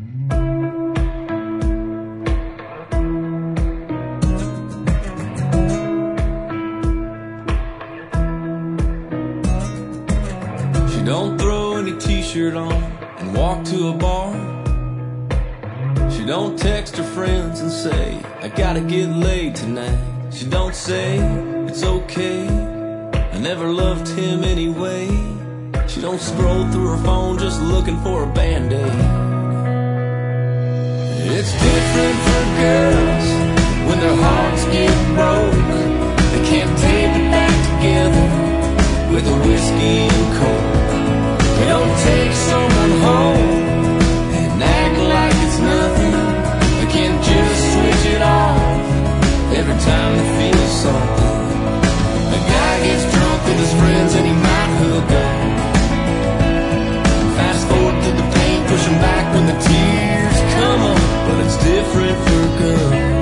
She don't throw any t-shirt on and walk to a bar. She don't text her friends and say, I gotta get laid tonight. She don't say, it's okay, I never loved him anyway. She don't scroll through her phone just looking for a Band-Aid. It's different for girls when their hearts get broke. They can't tape it back together with a whiskey and coke. They don't take someone home and act like it's nothing. They can't just switch it off every time they feel something. A guy gets drunk with his friends and he might hook up. Fast forward through the pain, push him back when the tears come up. But it's different for girls.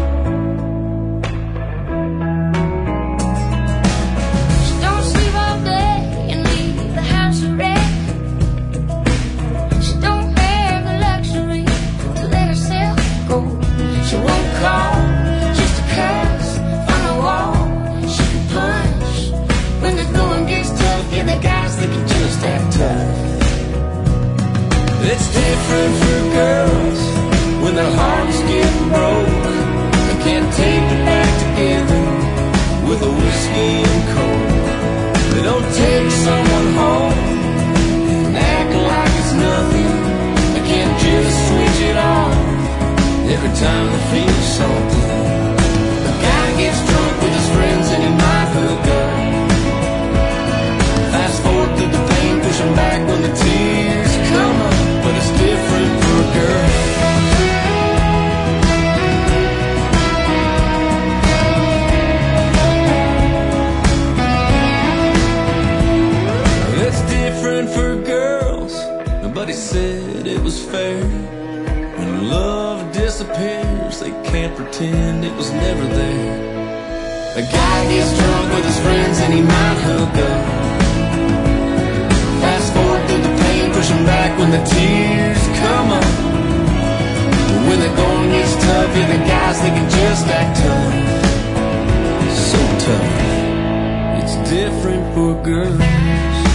It's different for girls when their hearts get broke. They can't take it back together with a whiskey and coke. They don't take someone home and act like it's nothing. They can't just switch it off every time they feel something. A guy gets drunk with his friends and he might hook up. Fast forward through the pain, push him back when the tears come up. But it's different for a girl. It's different for girls. Nobody said it was fair. When love disappears, they can't pretend it was never there. A guy gets drunk with his friends and he might hook up. Fast forward through the pain, push him back when the tears come up. But when the going gets tough, yeah, the guys they can just act tough. So tough. It's different for girls.